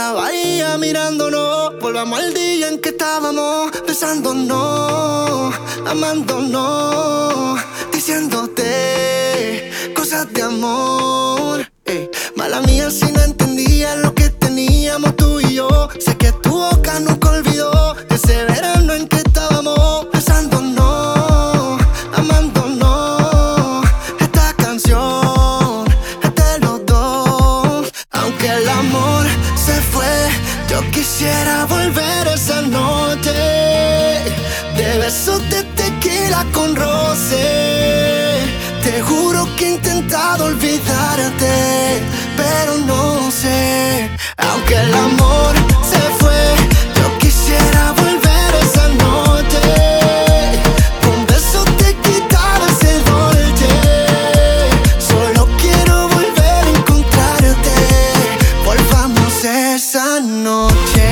la bahía mirándonos. Volvamos al día en que estábamos besándonos, amándonos, diciéndote cosas de amor. Mala mía si no entendía lo que teníamos tú y yo. Sé que tu boca nunca olvidó ese verano en que estábamos besándonos, amándonos. Esta canción es de los dos. Aunque el amor se fue, yo quisiera volver esa noche de besos de tequila con roce. Te juro que he intentado olvidarte, pero no sé. Aunque el amor se fue, yo quisiera volver esa noche con besos te quitaba ese dolce. Solo quiero volver a encontrarte. Volvamos esa noche.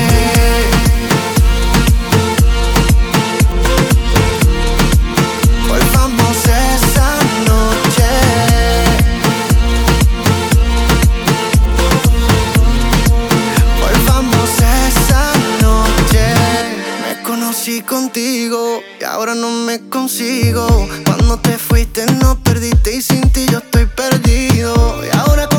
Volvamos esa noche. Volvamos esa noche. Me conocí contigo y ahora no me consigo. Cuando te fuiste nos perdiste y sin ti yo estoy perdido. Y ahora